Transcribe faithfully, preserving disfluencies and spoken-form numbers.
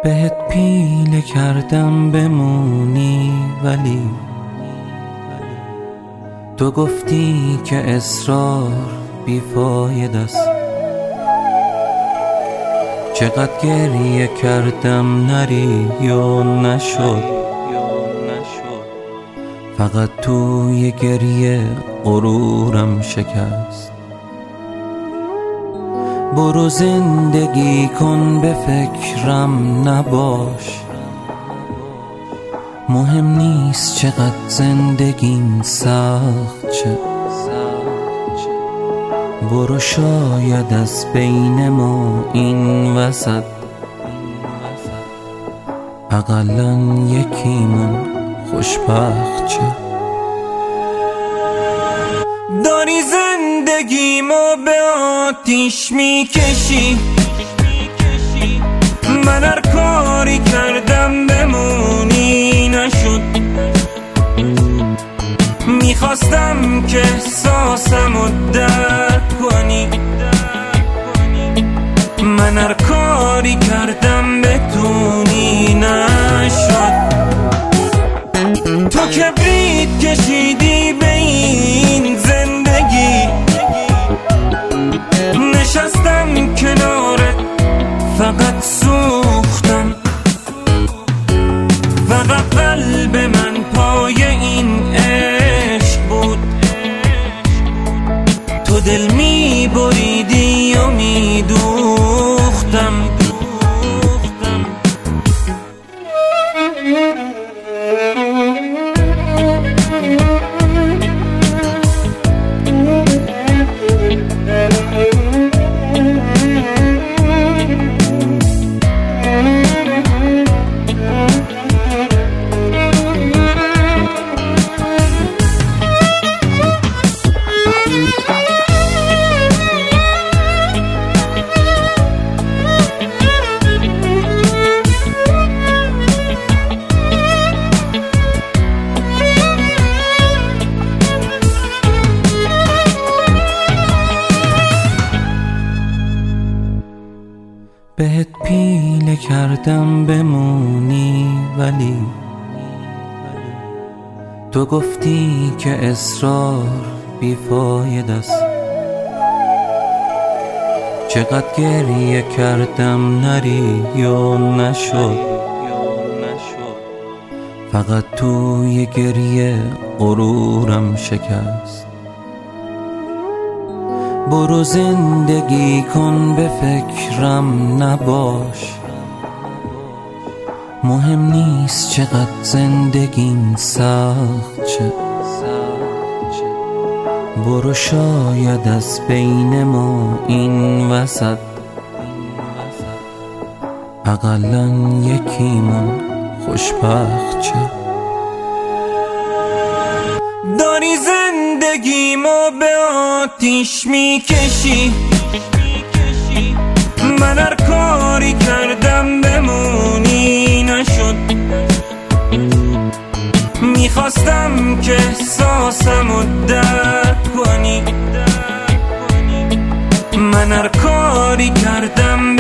بهت پیله کردم بمونی ولی تو گفتی که اصرار بیفاید است. چقدر گریه کردم نری یا نشد، فقط توی گریه غرورم شکست. برو زندگی کن به فکرم نباش، مهم نیست چقدر زندگیم سخت چه. برو شاید از بین ما این وسط اقلاً یکیمون خوشبخت چه. داری زندگیمو به آتیش میکشی، من هر کاری کردم بمونی نشد. میخواستم که احساسمو درک کنی، من هر کاری کردم بتونی نشد. تو کبریت کشیدی به این زندگی، نشستم کنارت فقط سوختم. فقط قلب من پای این عشق بود، تو دل می بریدی و می دوختم. بهت پیله کردم بمونی ولی تو گفتی که اصرار بیفاید است. چقدر گریه کردم نری یا نشد، فقط توی گریه غرورم شکست. برو زندگی کن به فکرم نباش، مهم نیست چقدر زندگیم سخت چه. برو شاید از بین ما این وسط اقلاً یکیمون خوشبخت چه. داری زندگیمو به آتیش میکشی، من هر کاری کردم بمونی نشد. میخواستم که احساسمو درک کنی، من هر کاری کردم